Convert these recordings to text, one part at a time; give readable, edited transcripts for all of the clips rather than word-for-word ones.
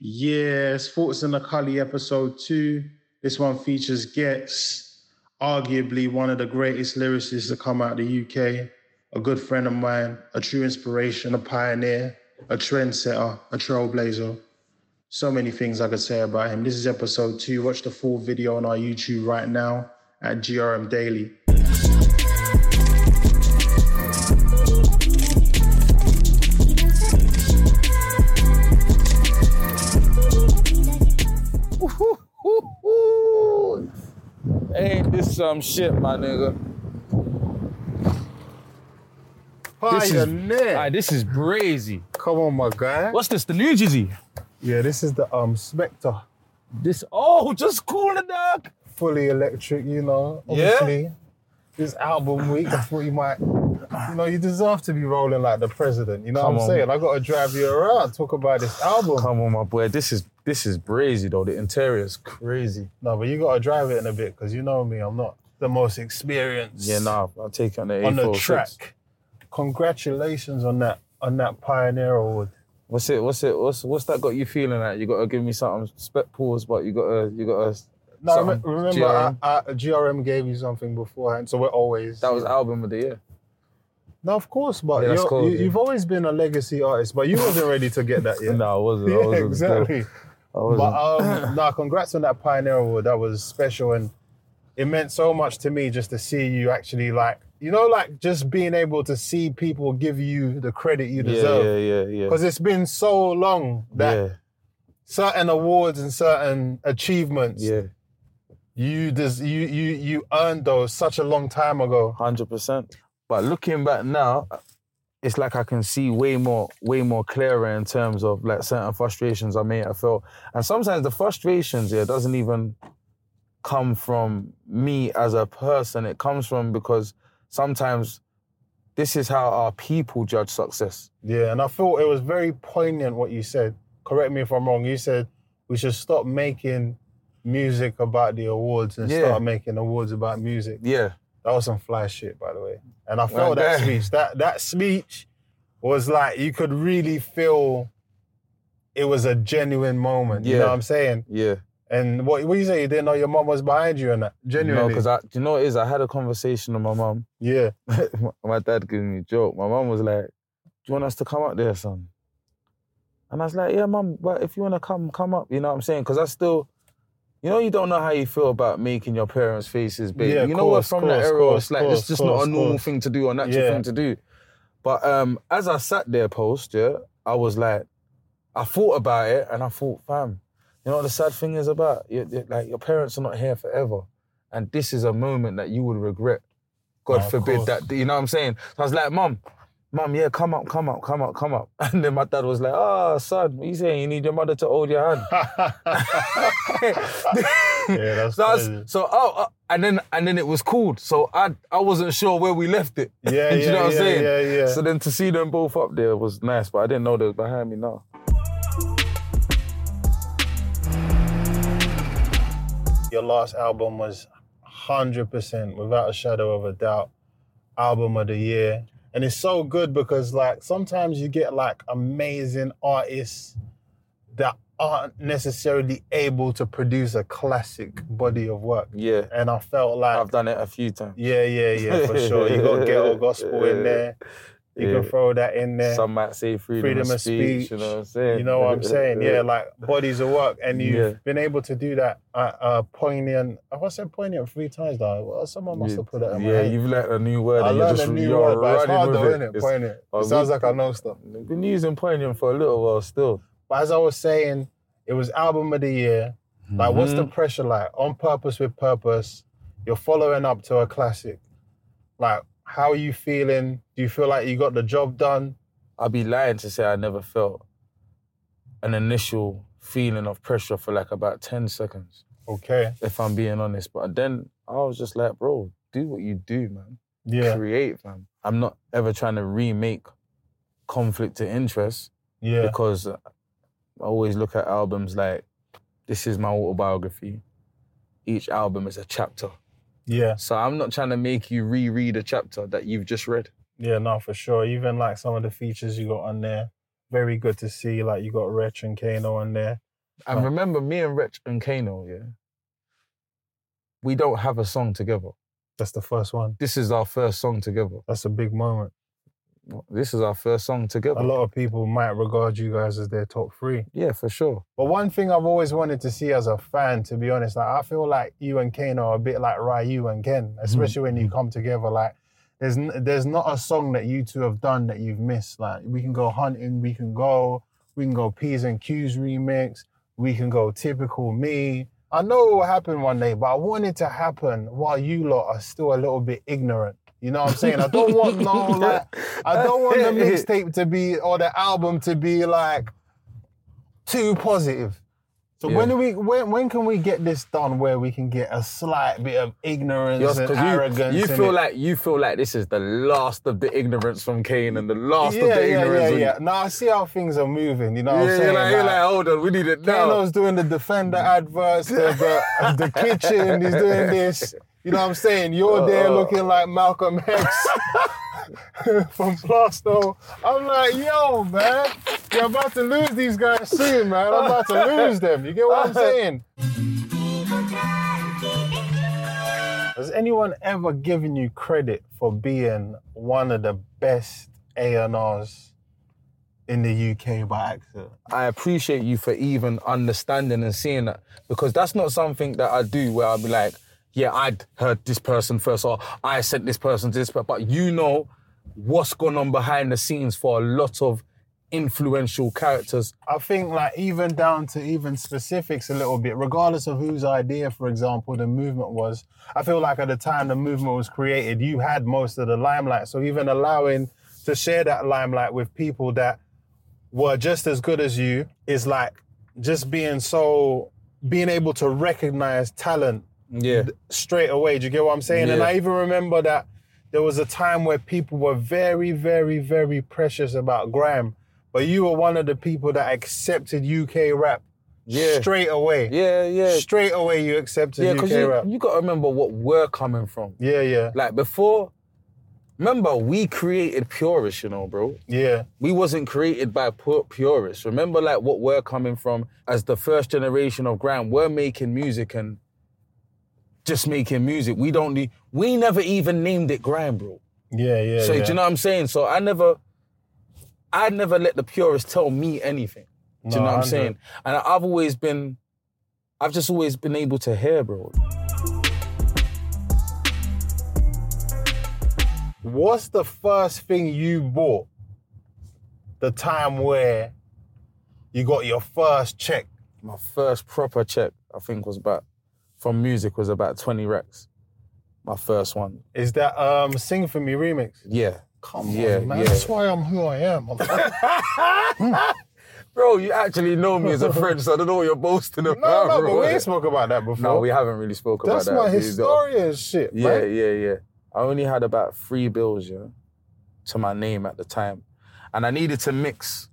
Yes, Thoughts in the Cully episode 2. This one features Gets, arguably one of the greatest lyricists to come out of the UK, a good friend of mine, a true inspiration, a pioneer, a trendsetter, a trailblazer. So many things I could say about him. This is episode 2. Watch the full video on our YouTube right now at GRM Daily. Ain't this some shit, my nigga? This is brazy. Come on, my guy. What's this, the new Jizzy? Yeah, this is the Spectre. Just cool it, dog. Fully electric, obviously. Yeah? This album week, I thought you might, you deserve to be rolling like the president, what I'm saying? I got to drive you around, talk about this album. Come on, my boy, this is brazy though, the interior is crazy. No, but you got to drive it in a bit, because you know me, I'm not the most experienced. Yeah, nah, I'll take it on the A4. On the track. Congratulations on that Pioneer Award. What's that got you feeling like? You got to give me something, spec pause, but you got to. No, remember, GRM gave you something beforehand, so we're always... That was album of the year. No, of course, but you've always been a legacy artist, but you wasn't ready to get that yet. No, I wasn't. Yeah, exactly. But congrats on that Pioneer Award. That was special, and it meant so much to me just to see you actually just being able to see people give you the credit you deserve. Yeah. Because it's been so long that certain awards and certain achievements... Yeah. You earned those such a long time ago. 100%. But looking back now, it's like I can see way more clearer in terms of like certain frustrations I may have felt. And sometimes the frustrations doesn't even come from me as a person. It comes from because sometimes this is how our people judge success. Yeah, and I thought it was very poignant what you said. Correct me if I'm wrong. You said we should stop making music about the awards and start making awards about music. Yeah. That was some fly shit, by the way. And I felt that speech. That speech was like, you could really feel it was a genuine moment. You know what I'm saying? Yeah. And what you say, you didn't know your mum was behind you and that? Genuinely. No, because you know what it is? I had a conversation with my mum. Yeah. My dad gave me a joke. My mum was like, do you want us to come up there, son? And I was like, yeah, mum, but if you want to come up, you know what I'm saying? Because I still... you don't know how you feel about making your parents' faces big. Yeah, from that era, it's like, it's just not a normal thing to do or natural thing to do. But as I sat there I was like, I thought about it and I thought, fam, you know what the sad thing is about? Your parents are not here forever. And this is a moment that you would regret. God forbid that, you know what I'm saying? So I was like, Mum, yeah, come up. And then my dad was like, son, what are you saying? You need your mother to hold your hand. Yeah, that's and then it was cool. So I wasn't sure where we left it. Yeah, you know what I'm saying? Yeah. So then to see them both up there was nice, but I didn't know they were behind me now. Your last album was 100%, without a shadow of a doubt, album of the year. And it's so good because sometimes you get amazing artists that aren't necessarily able to produce a classic body of work. Yeah. And I felt like... I've done it a few times. Yeah, for sure. You got Ghetto Gospel in there. You can throw that in there. Some might say freedom of speech. You know what I'm saying? You know what I'm saying? Yeah, bodies of work. And you've been able to do that poignant. I said poignant 3 times now. Well, someone must have put that in my head. You've learned a new word. I learned a new word, but it's hard though, isn't it? Poignant. It sounds like I know stuff. We've been using poignant for a little while still. But as I was saying, it was album of the year. What's the pressure like? On Purpose with Purpose, you're following up to a classic. How are you feeling? Do you feel like you got the job done? I'd be lying to say I never felt an initial feeling of pressure for about 10 seconds. Okay. If I'm being honest. But then I was just like, bro, do what you do, man. Yeah. Create, man. I'm not ever trying to remake Conflict of Interest. Yeah. Because I always look at albums like, this is my autobiography. Each album is a chapter. Yeah. So I'm not trying to make you reread a chapter that you've just read. Yeah, no, for sure. Even some of the features you got on there, very good to see. You got Wretch and Kano on there. And remember, me and Wretch and Kano, yeah, we don't have a song together. That's the first one. This is our first song together. That's a big moment. This is our first song together. A lot of people might regard you guys as their top 3. Yeah, for sure. But one thing I've always wanted to see as a fan, to be honest, like I feel like you and Kano are a bit like Ryu and Ken, especially when you come together. Like, there's not a song that you two have done that you've missed. Like, we can go Hunting, we can go P's and Q's remix, we can go Typical Me. I know it will happen one day, but I want it to happen while you lot are still a little bit ignorant. You know what I'm saying? I don't want the mixtape to be, or the album to be like too positive. So when can we get this done where we can get a slight bit of ignorance and arrogance? You feel like this is the last of the ignorance from Kane and the last of the ignorance. Yeah. No, I see how things are moving. You know what I'm saying? You're like, hold on, we need it now. Kano's doing the Defender adverts, the kitchen. He's doing this. You know what I'm saying? You're there looking like Malcolm X from Plasto. I'm like, yo, man, you're about to lose these guys soon, man. I'm about to lose them. You get what I'm saying? Has anyone ever given you credit for being one of the best A&Rs in the UK by accident? I appreciate you for even understanding and seeing that, because that's not something that I do where I'll be like, yeah, I'd heard this person first, or I sent this person to this, but you know what's going on behind the scenes for a lot of influential characters. I think like even down to even specifics a little bit, regardless of whose idea, for example, the movement was, I feel like at the time the movement was created, you had most of the limelight. So even allowing to share that limelight with people that were just as good as you is like just being able to recognize talent straight away. Do you get what I'm saying? Yeah. And I even remember that there was a time where people were very, very, very precious about grime, but you were one of the people that accepted UK rap straight away. Yeah. Straight away you accepted UK rap. You got to remember what we're coming from. Yeah. Like before, remember we created Purist, you know, bro. Yeah. We wasn't created by purists. Remember like what we're coming from as the first generation of grime. We're making music and just making music. We never even named it grime, bro. Yeah. So do you know what I'm saying? So I never let the purists tell me anything. Do you know what I'm saying? And I've just always been able to hear, bro. What's the first thing you bought the time where you got your first check? My first proper check, I think, from music was about 20 racks. My first one. Is that Sing For Me remix? Yeah. Come on, man. Yeah. That's why I'm who I am. Bro, you actually know me as a friend, so I don't know what you're boasting about. No, but we ain't spoke about that before. No, we haven't really spoken about that. That's my historian shit, man. Yeah. I only had about 3 bills, to my name at the time. And I needed to mix.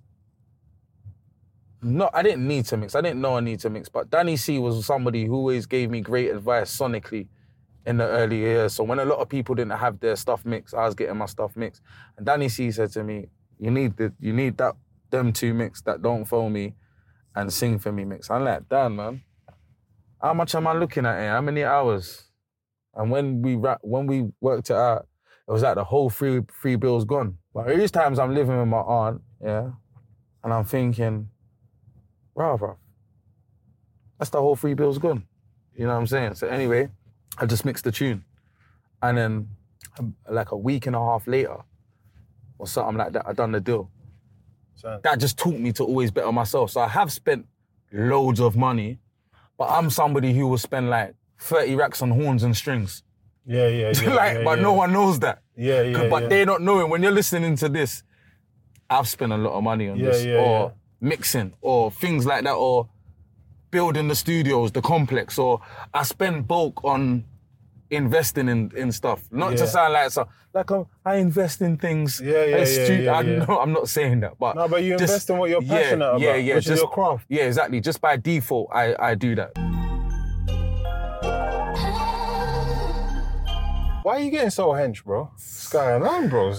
No, I didn't need to mix. I didn't know I needed to mix. But Danny C was somebody who always gave me great advice sonically in the early years. So when a lot of people didn't have their stuff mixed, I was getting my stuff mixed. And Danny C said to me, you need them 2 mix, that Don't Phone Me and Sing For Me mix. I'm like, damn, man. How much am I looking at here? How many hours? And when we worked it out, it was like the whole three bills gone. But these times I'm living with my aunt, and I'm thinking, bro, that's the whole 3 bills gone. You know what I'm saying? So anyway, I just mixed the tune. And then like a week and a half later, or something like that, I done the deal. So that just taught me to always bet on myself. So I have spent loads of money, but I'm somebody who will spend like 30 racks on horns and strings. Yeah. But no one knows that. Yeah. But they're not knowing. When you're listening to this, I've spent a lot of money on this. Or mixing, or things like that, or building the studios, the complex, or I spend bulk on investing in stuff. Not to sound like I invest in things. I'm not saying that, but... No, but you invest in what you're passionate about, which is your craft. Yeah, exactly. Just by default, I do that. Why are you getting so hench, bro? What's going on, bro?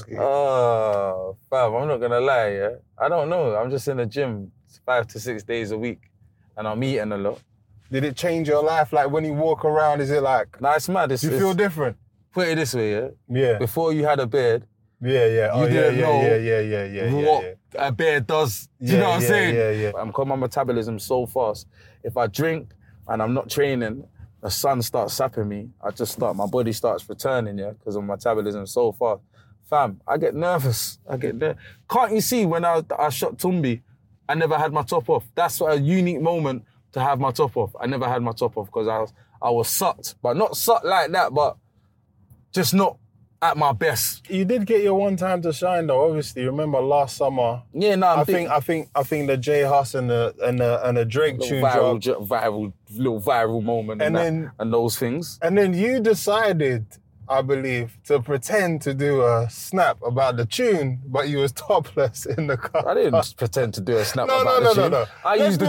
Fam, I'm not gonna lie, I don't know. I'm just in the gym 5 to 6 days a week. and I'm eating a lot. Did it change your life? Like when you walk around, is it like... Nah, it's mad. You feel different? Put it this way, yeah? Yeah. Before you had a beard... Yeah. You didn't know what a beard does. Do you know what I'm saying? Yeah. Because my metabolism's so fast. If I drink and I'm not training, the sun starts sapping me. My body starts returning, yeah, because my metabolism is so fast. Fam, I get nervous. I get there. Can't you see when I shot Tumbi, I never had my top off. That's a unique moment to have my top off. I never had my top off because I was sucked. But not sucked like that, but just not at my best. You did get your one time to shine though, obviously. Remember last summer? Yeah, no, I think the J Hus and the Drake tune dropped. Little viral moment and those things. And then you decided, I believe, to pretend to do a snap about the tune, but you was topless in the car. I didn't pretend to do a snap about the tune. No. I used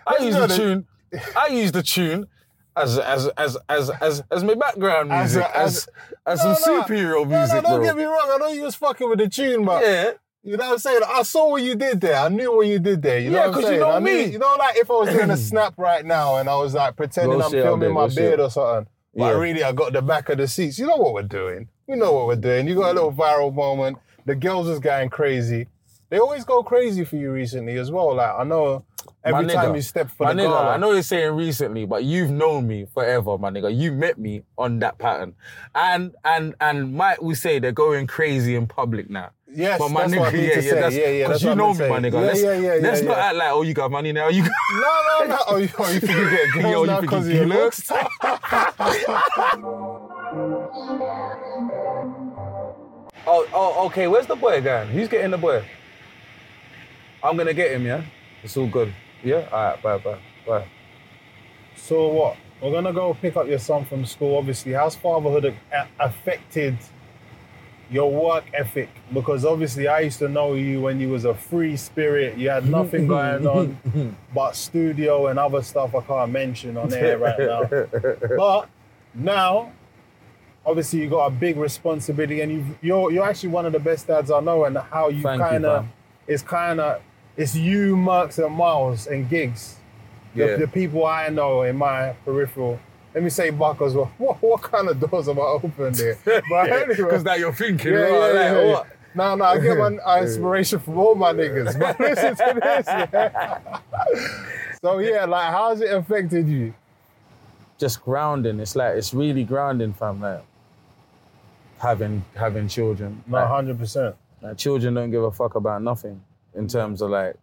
the tune as my background music, as some superhero music, don't get me wrong. I know you was fucking with the tune, but yeah. You know what I'm saying? I saw what you did there. I knew what you did there. You know what I'm saying? You know me. You know, like if I was doing a snap right now and I was like pretending I'm filming my beard or something, but really I got the back of the seats. You know what we're doing. We know what we're doing. You got a little viral moment. The girls was going crazy. They always go crazy for you recently as well. Like, I know every time you step for the gala. I know you're saying recently, but you've known me forever, my nigga. You met me on that pattern. And Mike will say they're going crazy in public now. Yes, but my that's nigga, what I need to say. Because you know me, my nigga. Let's not act like, oh, you got money now. You got... No. Oh, you think you get girls now because of your looks? Oh, okay. Where's the boy going? Who's getting the boy? I'm going to get him, yeah? It's all good. Yeah? All right, bye. So what? We're going to go pick up your son from school, obviously. How's fatherhood affected your work ethic? Because obviously I used to know you when you was a free spirit. You had nothing going on but studio and other stuff I can't mention on air right now. But now, obviously you got a big responsibility and you're actually one of the best dads I know, and how you it's you, Mercs and Miles and Gigs. The people I know in my peripheral. Let me say Buck as well. What kind of doors am I opening there? But anyway. Because now you're thinking, what? No, I get my inspiration from all my niggas. But listen to this, yeah. So yeah, like how's it affected you? Just grounding. It's really grounding, fam. Like having children. No, 100%. Like children don't give a fuck about nothing in terms of like.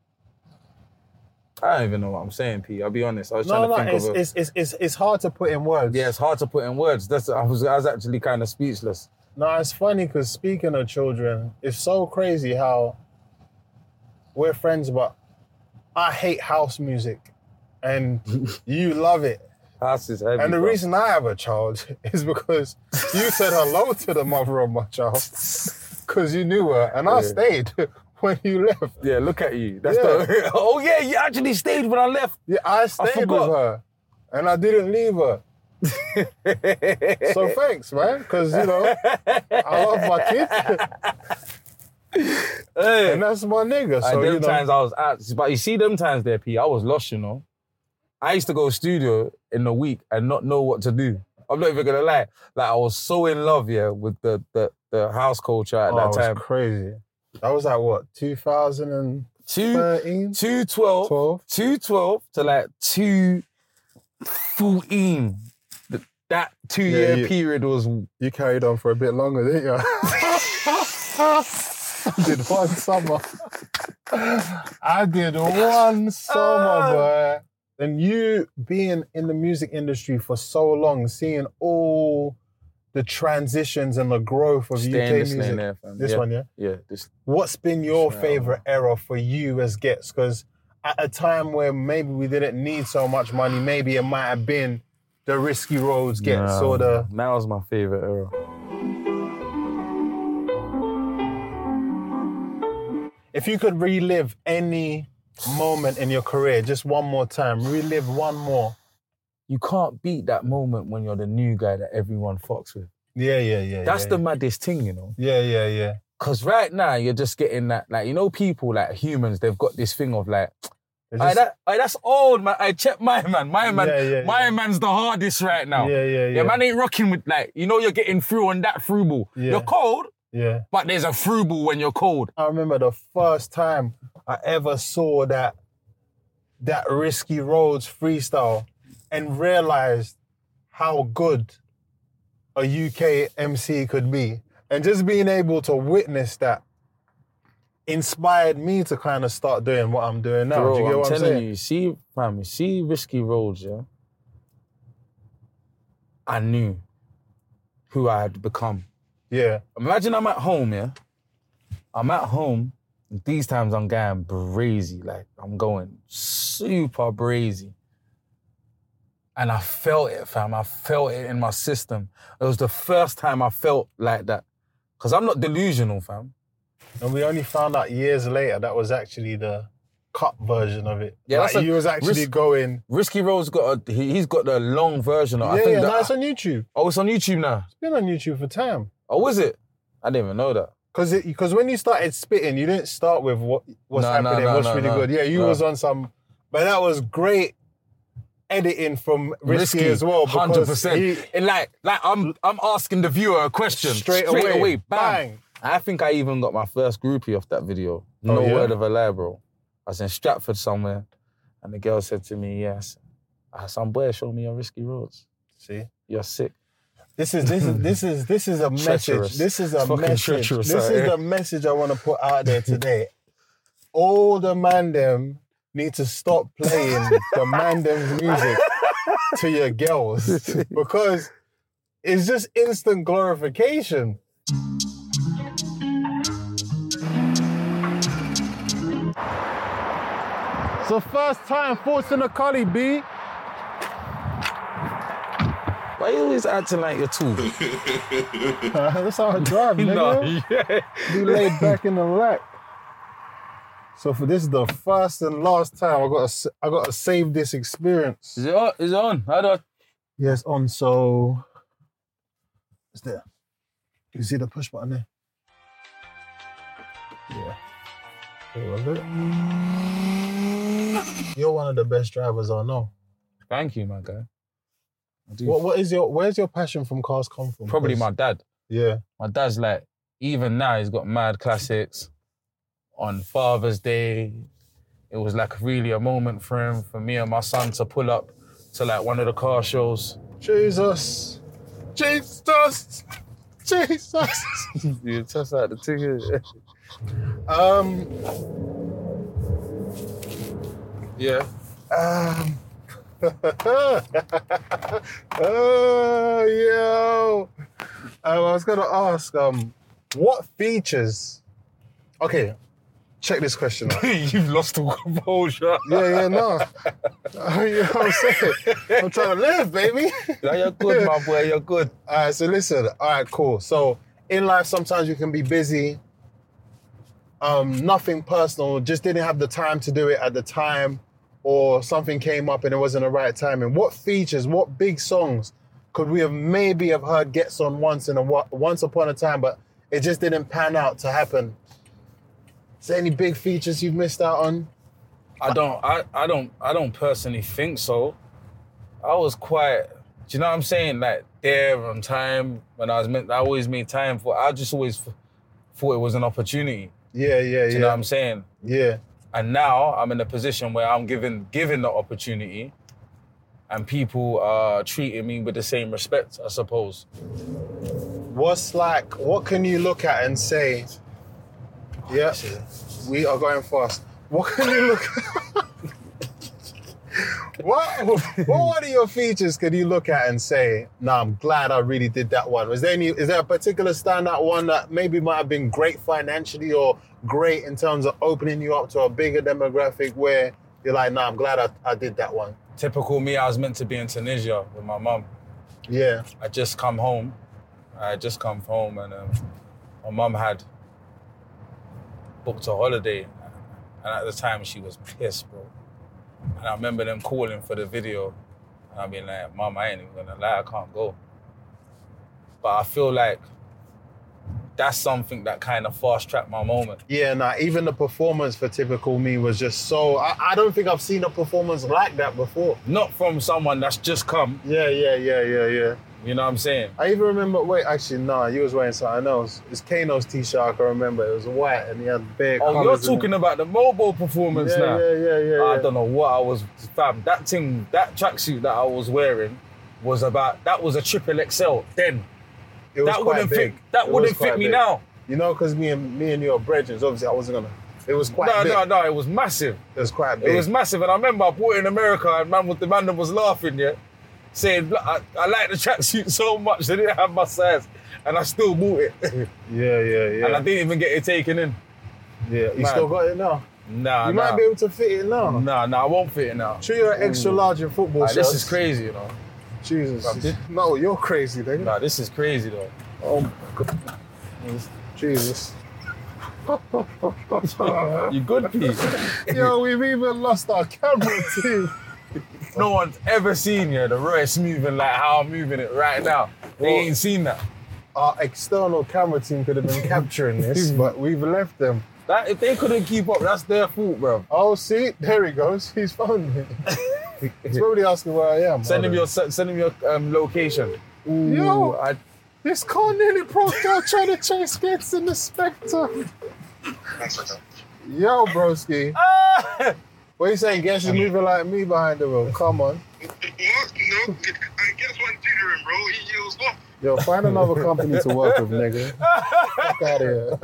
I don't even know what I'm saying, P. I'll be honest. I was trying to think of it's hard to put in words. Yeah, it's hard to put in words. I was actually kind of speechless. No, it's funny because speaking of children, it's so crazy how we're friends, but I hate house music and you love it. House is heavy. And the reason I have a child is because you said hello to the mother of my child because you knew her and I stayed when you left. Yeah, look at you. Oh yeah, you actually stayed when I left. Yeah, I stayed with her and I didn't leave her. So thanks, man, because you know I love my kids, and that's my nigga. So them times I was out, but you see them times there, P, I was lost. You know, I used to go studio in the week and not know what to do. I'm not even gonna lie. Like I was so in love, with the house culture at that time. It was crazy. That was like what 2013, 212 to like 2014. That 2-year period was... You carried on for a bit longer, didn't you? Did one summer. I did one summer, boy. And you being in the music industry for so long, seeing all the transitions and the growth of UK music. There, this one, yeah? Yeah. What's been your favourite era for you as Ghetts? Because at a time where maybe we didn't need so much money, maybe it might have been the Risky Roads Ghetts or the... That was my favourite era. If you could relive any moment in your career just one more time, relive one more. You can't beat that moment when you're the new guy that everyone fucks with. Yeah. That's the maddest thing, you know? Yeah. Because right now, you're just getting that, like, you know, people, like humans, they've got this thing of like, That's old, man. I check my man. My man's the hardest right now. Yeah, man ain't rocking with you're getting through on that through ball. Yeah. You're cold, but there's a through ball when you're cold. I remember the first time I ever saw that Risky Roads freestyle and realized how good a UK MC could be. And just being able to witness that inspired me to kind of start doing what I'm doing now. Bro, do you get what I'm saying? You see Risky Roads, yeah? I knew who I had become. Yeah. Imagine I'm at home, yeah? I'm at home, and these times I'm going brazy. I'm going super brazy. And I felt it, fam. I felt it in my system. It was the first time I felt like that. Because I'm not delusional, fam. And we only found out years later that was actually the cut version of it. Yeah, he was actually going... Risky Road's he's got the long version of it. Yeah, it's on YouTube. Oh, it's on YouTube now? It's been on YouTube for time. Oh, is it? I didn't even know that. Because when you started spitting, you didn't start with what's happening, what's really good. Yeah, you was on some... But that was great editing from Risky as well. 100%. I'm asking the viewer a question. Straight away. Bang. I think I even got my first groupie off that video. No word of a lie, bro. I was in Stratford somewhere, and the girl said to me, yes, some boy showed me your Risky Roads. See? You're sick. This is a message. This is a message. This is the message I want to put out there today. All the man them need to stop playing the man them's music to your girls because it's just instant glorification. So first time forcing a collie, B. Why you always acting like you're too? That's how I drive, nigga. Be laid back in the rack. So for this is the first and last time I gotta save this experience. Is it on? How do I? Yeah, it's on. So it's there. You see the push button there? Yeah. You're one of the best drivers I know. Thank you, my guy. I do. Where's your passion from cars come from? Probably my dad. Yeah. My dad's even now he's got mad classics. On Father's Day, it was really a moment for me and my son to pull up to one of the car shows. Jesus. You test out the ticket. Yeah. Yo. I was gonna ask, what features? Okay, check this question out. You've lost all composure. No. You know what I'm saying? I'm trying to live, baby. No, you're good, my boy. You're good. All right, so listen. All right, cool. So in life, sometimes you can be busy. Nothing personal. Just didn't have the time to do it at the time, or something came up and it wasn't the right timing. What features? What big songs could we have heard gets on once upon a time, but it just didn't pan out to happen? Is there any big features you've missed out on? I don't personally think so. I was quite, do you know what I'm saying? There on time when I always made time for. I just always thought it was an opportunity. Yeah. Do you know what I'm saying? Yeah. And now I'm in a position where I'm given the opportunity, and people are treating me with the same respect, I suppose. What can you look at and say, yeah, we are going fast. What can you look at? What one of your features can you look at and say, nah, I'm glad I really did that one? Is there a particular standout one that maybe might have been great financially or great in terms of opening you up to a bigger demographic where you're like, nah, I'm glad I did that one? Typical me, I was meant to be in Tunisia with my mum. Yeah. I just come home and my mum had booked a holiday, and at the time she was pissed, bro. And I remember them calling for the video, and I being like, Mum, I ain't even gonna lie, I can't go. But I feel like that's something that kind of fast-tracked my moment. Yeah, nah, even the performance for Typical Me was just so... I don't think I've seen a performance like that before. Not from someone that's just come. Yeah. You know what I'm saying? I even remember... Wait, actually, nah, you was wearing something else. It's Kano's T-shirt, I can remember. It was white and he had bare colours. Oh, you're talking about the mobile performance now? Yeah. I don't know what I was... Fam, that tracksuit that I was wearing was that was a triple XL then. It was quite big. That wouldn't fit me now. You know, because me and you are brethren, obviously I wasn't gonna... It was quite big. No, it was massive. It was quite big. It was massive, and I remember I bought it in America, and the man that was laughing, yeah, saying, I like the tracksuit so much, they didn't have my size, and I still bought it. Yeah. And I didn't even get it taken in. Yeah, you still got it now? Nah. You might be able to fit it now. Nah, I won't fit it now. Sure, you're extra large in football shirts. This is crazy, you know. Jesus. No, you're crazy, nigga. Nah, this is crazy, though. Oh, my God. Jesus. You good, Pete? Yo, we've even lost our camera too. No one's ever seen the Royce moving like how I'm moving it right now. They ain't seen that. Our external camera team could have been capturing this, but we've left them. If they couldn't keep up, that's their fault, bro. Oh, see? There he goes. He's phoned me. He's probably asking where I am. Send him your location. Ooh, yo, this car nearly broke down trying to chase kids in the Spectre. Yo, broski. What are you saying? Guess is moving like me behind the road. Come on. No, guess one tutoring, bro. He was off. Yo, find another company to work with, nigga. Fuck out of here.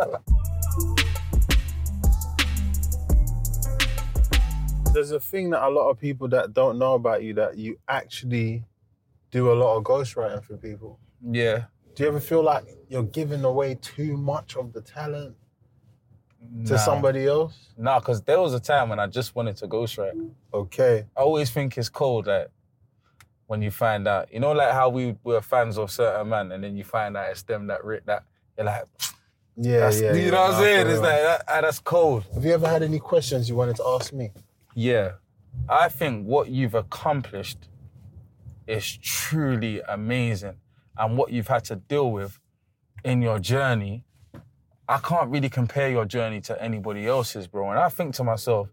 There's a thing that a lot of people that don't know about you, that you actually do a lot of ghostwriting for people. Yeah. Do you ever feel like you're giving away too much of the talent to somebody else? Nah, because there was a time when I just wanted to ghostwrite. Okay. I always think it's cold, like, when you find out. You know, like how we were fans of certain man, and then you find out it's them that writ that. You're like, yeah. You know what I'm saying? It's like, that's cold. Have you ever had any questions you wanted to ask me? Yeah. I think what you've accomplished is truly amazing. And what you've had to deal with in your journey, I can't really compare your journey to anybody else's, bro. And I think to myself,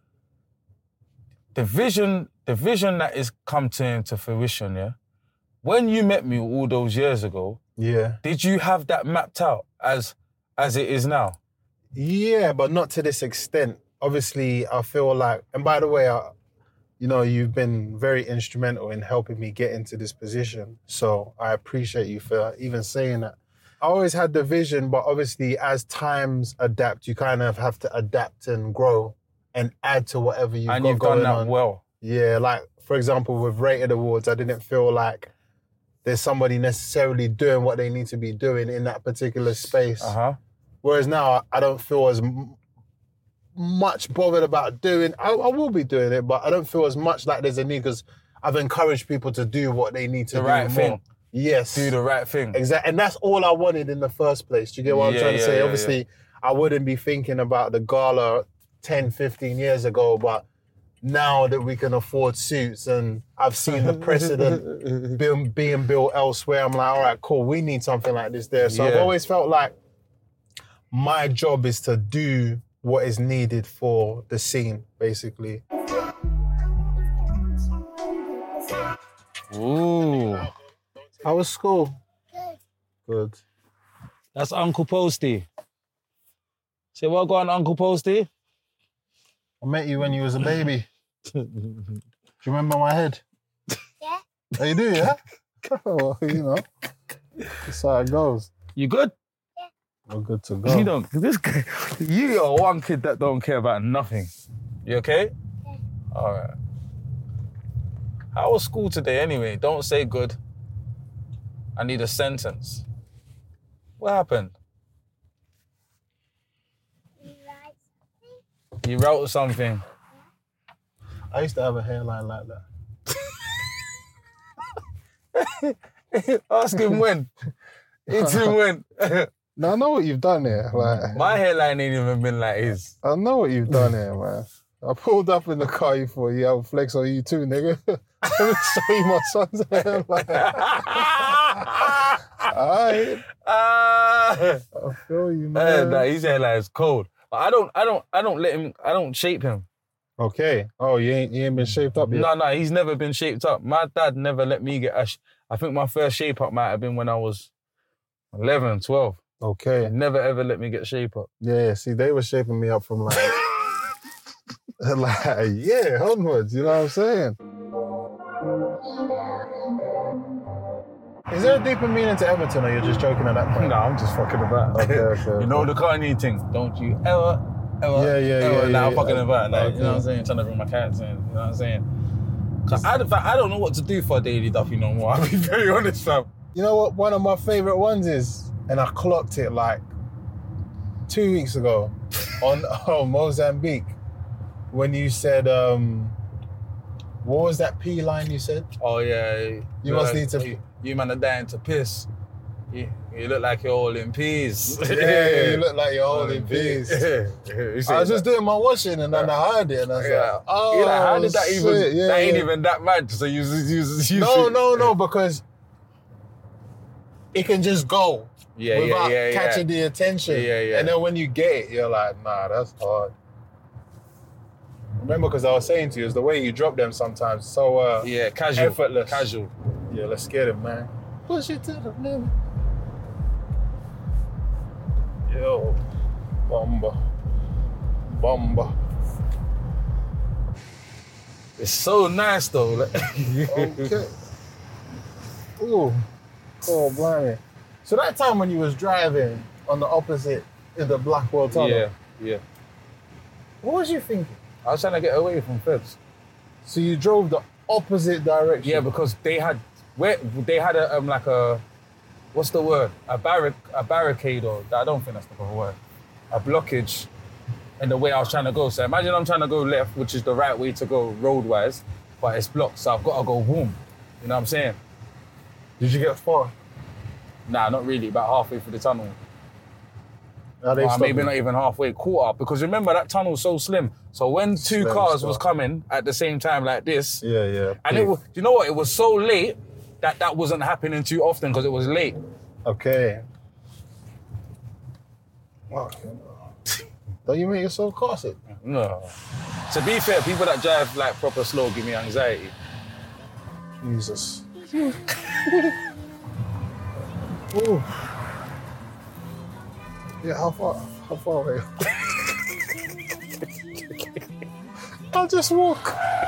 the vision that is come into fruition, yeah? When you met me all those years ago, did you have that mapped out as it is now? Yeah, but not to this extent. Obviously, I feel like, and by the way, you've been very instrumental in helping me get into this position. So I appreciate you for even saying that. I always had the vision, but obviously as times adapt, you kind of have to adapt and grow and add to whatever you've got going on. And you've done that well. Yeah, like, for example, with Rated Awards, I didn't feel like there's somebody necessarily doing what they need to be doing in that particular space. Whereas now, I don't feel as much bothered about doing. I will be doing it, but I don't feel as much like there's a need, because I've encouraged people to do what they need to do. The right thing. Yes. Do the right thing. Exactly. And that's all I wanted in the first place. Do you get what I'm trying to say? Obviously, I wouldn't be thinking about the gala 10, 15 years ago, but now that we can afford suits and I've seen the precedent being built elsewhere, I'm like, all right, cool, we need something like this there. So I've always felt like my job is to do what is needed for the scene, basically. Ooh. How was school? Good. That's Uncle Posty. Say, what going on, Uncle Posty? I met you when you was a baby. Do you remember my head? Yeah. Oh, you do, yeah? Well, that's how it goes. You good? Yeah. We're good to go. You are one kid that don't care about nothing. You okay? Yeah. All right. How was school today anyway? Don't say good. I need a sentence. What happened? You wrote something. I used to have a hairline like that. Ask him when. It's him when. Now, I know what you've done here. Like, my hairline ain't even been like his. I know what you've done here, man. I pulled up in the car you thought, yeah, I'll flex on you too, nigga. Let me show you my son's hairline. Alright. I feel you, man. Nah, his hairline is cold. But I don't let him. I don't shape him. Okay. Oh, you ain't been shaped up yet? No, he's never been shaped up. My dad never let me get I think my first shape up might have been when I was 11, 12. Okay. He never ever let me get shape up. Yeah, see, they were shaping me up from like, onwards, you know what I'm saying? Is there a deeper meaning to Everton, or you're just joking at that point? No, I'm just fucking about. Okay. You know the Kanye thing? Don't you ever. Yeah. Nah, I'm fucking about. Like, you know what I'm saying? Trying to bring my cats in. You know what I'm saying? Cause I don't know what to do for Daily Duffy no more. I'll be very honest, fam. You know what? One of my favorite ones is, and I clocked it like 2 weeks ago on Mozambique when you said, what was that P line you said? Oh yeah. You must need to. You man are dying to piss. You look like you're all in peas. Yeah, you look like you're all in peas. I was just doing my washing and then I heard it and I was like, oh, like, how did that even? shit. That ain't even that mad. So you No, because it can just go without catching the attention. Yeah. And then when you get it, you're like, nah, that's hard. Remember, because I was saying to you, it's the way you drop them sometimes. So casual, effortless. casual. Yeah, let's get it, man. Push it to the limit. Yo, bomba. It's so nice though. Like, okay. Ooh. Oh, blimey. So that time when you was driving on the opposite in the Blackwell Tunnel. Yeah. What was you thinking? I was trying to get away from feds. So you drove the opposite direction? Yeah, because they had a what's the word? A barricade, or I don't think that's the proper word. A blockage in the way I was trying to go. So imagine I'm trying to go left, which is the right way to go road-wise, but it's blocked, so I've got to go boom. You know what I'm saying? Did you get far? Nah, not really. About halfway through the tunnel. Maybe not even halfway, quarter. Because remember, that tunnel's so slim. So when two cars was coming at the same time like this, and it was, you know what? It was so late that wasn't happening too often because it was late. Okay. Don't you make yourself caustic? No. To be fair, people that drive like proper slow give me anxiety. Jesus. Ooh. Yeah, how far away? I'll just walk.